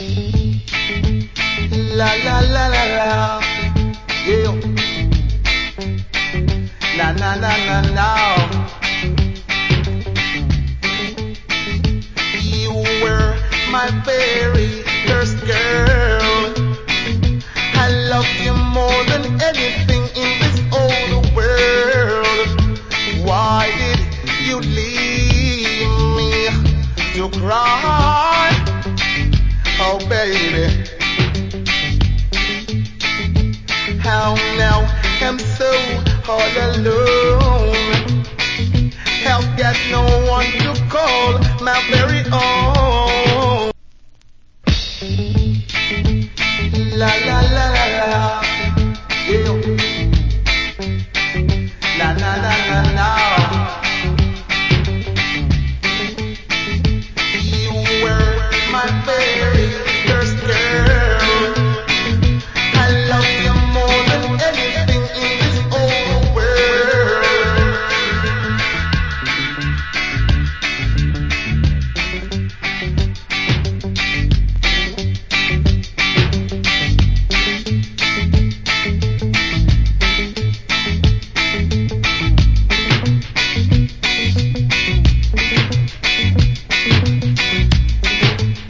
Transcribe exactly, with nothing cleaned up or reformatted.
La la la la la. Yeah. Na na na na na. You were my baby.